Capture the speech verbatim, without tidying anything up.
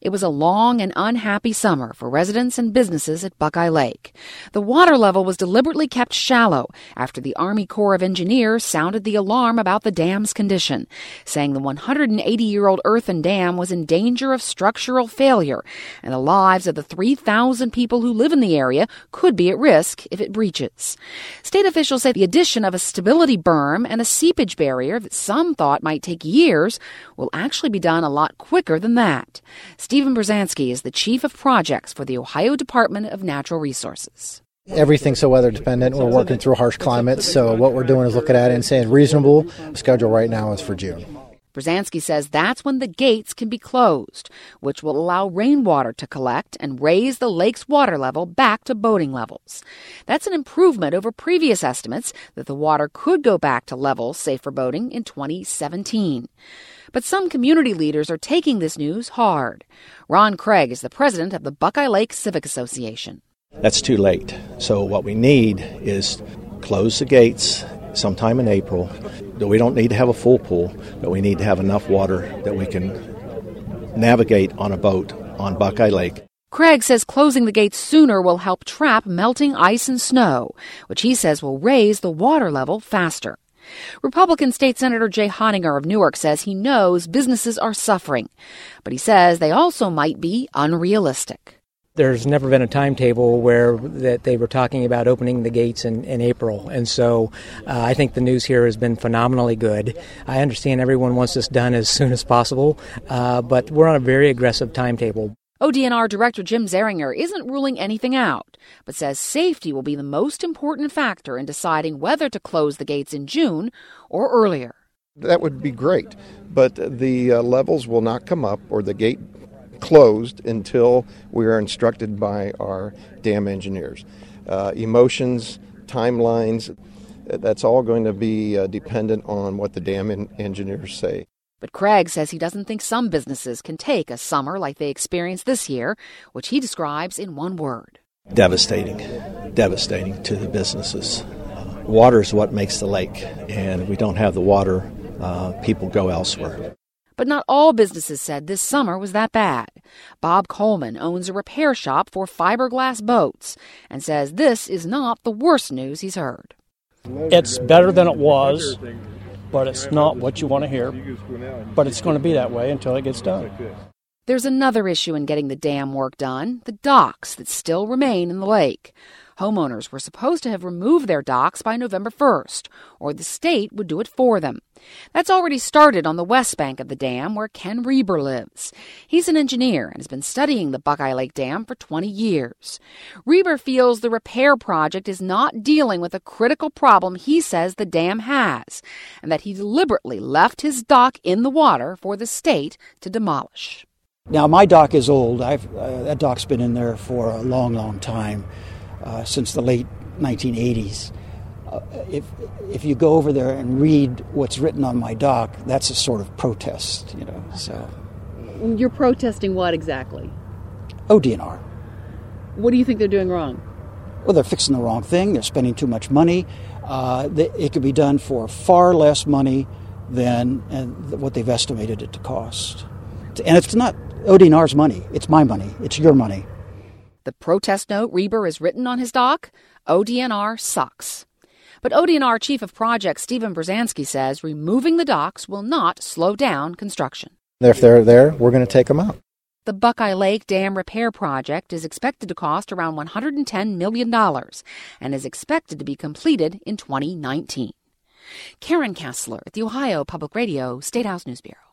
It was a long and unhappy summer for residents and businesses at Buckeye Lake. The water level was deliberately kept shallow after the Army Corps of Engineers sounded the alarm about the dam's condition, saying the one hundred eighty-year-old earthen dam was in danger of structural failure, and the lives of the three thousand people who live in the area could be at risk if it breaches. State officials say the addition of a stability berm and a seepage barrier that some thought might take years will actually be done a lot quicker than that. Stephen Brzezinski is the chief of projects for the Ohio Department of Natural Resources. Everything's so weather dependent. We're working through harsh climates, so what we're doing is looking at it and saying reasonable schedule right now is for June. Brzezinski says that's when the gates can be closed, which will allow rainwater to collect and raise the lake's water level back to boating levels. That's an improvement over previous estimates that the water could go back to levels safe for boating in twenty seventeen. But some community leaders are taking this news hard. Ron Craig is the president of the Buckeye Lake Civic Association. That's too late. So what we need is close the gates sometime in April. We don't need to have a full pool, but we need to have enough water that we can navigate on a boat on Buckeye Lake. Craig says closing the gates sooner will help trap melting ice and snow, which he says will raise the water level faster. Republican State Senator Jay Honninger of Newark says he knows businesses are suffering, but he says they also might be unrealistic. There's never been a timetable where that they were talking about opening the gates in, in April. And so uh, I think the news here has been phenomenally good. I understand everyone wants this done as soon as possible, uh, but we're on a very aggressive timetable. O D N R Director Jim Zeringer isn't ruling anything out, but says safety will be the most important factor in deciding whether to close the gates in June or earlier. That would be great, but the uh, levels will not come up or the gate closed until we are instructed by our dam engineers. Uh, emotions, timelines, that's all going to be uh, dependent on what the dam en- engineers say. But Craig says he doesn't think some businesses can take a summer like they experienced this year, which he describes in one word. Devastating. Devastating to the businesses. Uh, water is what makes the lake, and we don't have the water, uh, people go elsewhere. But not all businesses said this summer was that bad. Bob Coleman owns a repair shop for fiberglass boats and says this is not the worst news he's heard. It's better than it was, but it's not what you want to hear. But it's going to be that way until it gets done. There's another issue in getting the dam work done, the docks that still remain in the lake. Homeowners were supposed to have removed their docks by November first, or the state would do it for them. That's already started on the west bank of the dam where Ken Reber lives. He's an engineer and has been studying the Buckeye Lake Dam for twenty years. Reber feels the repair project is not dealing with a critical problem he says the dam has, and that he deliberately left his dock in the water for the state to demolish. Now, my dock is old. I've, uh, that dock's been in there for a long, long time. Uh, since the late nineteen eighties. Uh, if if you go over there and read what's written on my dock, that's a sort of protest, you know. So you're protesting what exactly? O D N R. What do you think they're doing wrong? Well, they're fixing the wrong thing. They're spending too much money. Uh, they, it could be done for far less money than and what they've estimated it to cost. And it's not O D N R's money. It's my money. It's your money. The protest note Reber has written on his dock, O D N R sucks. But O D N R Chief of Projects Stephen Brzezinski says removing the docks will not slow down construction. If they're there, we're going to take them out. The Buckeye Lake Dam Repair Project is expected to cost around one hundred ten million dollars and is expected to be completed in twenty nineteen. Karen Kessler at the Ohio Public Radio State House News Bureau.